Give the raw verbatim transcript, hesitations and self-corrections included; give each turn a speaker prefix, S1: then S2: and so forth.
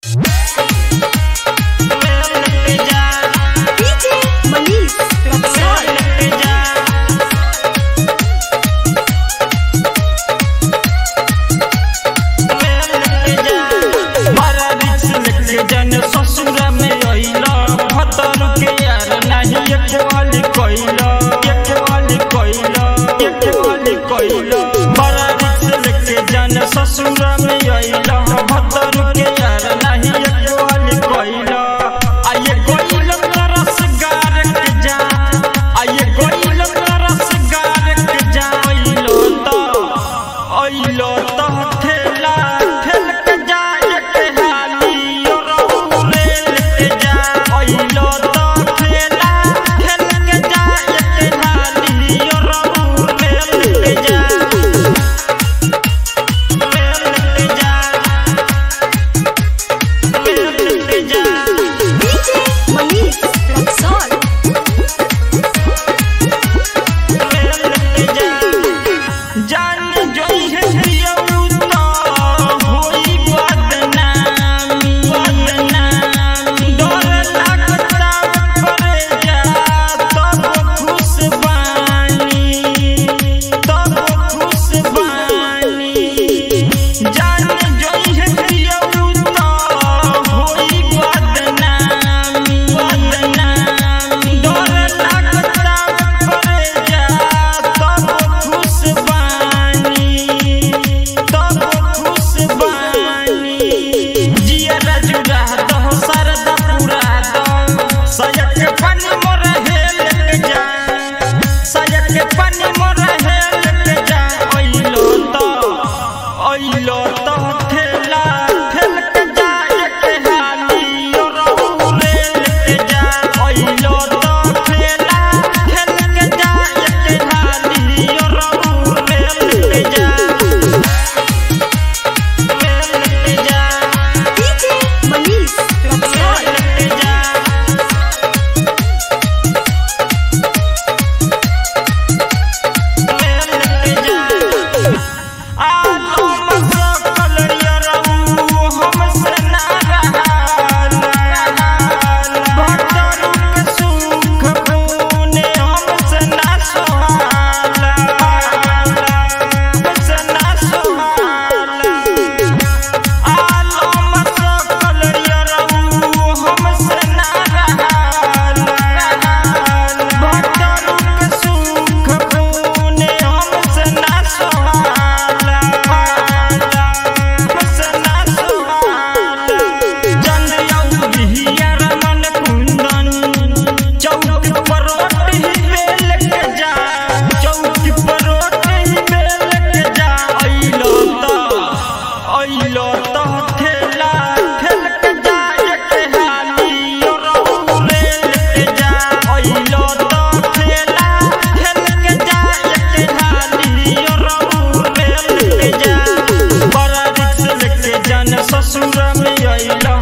S1: ससुरा में अइला भतर के यार नहीं एक वाली कोइला एक वाली कोइला एक वाली कोइला बड़ा रिक्स लेके जान ससुरा में अइला भतर के यार नहीं एक वाली कोइला आये गोइल तरस गार के जा आये गोइल तरस गार के जा अइलो तो अइलो तो ठेला ठेल के जा के हाली ससुरा में अइला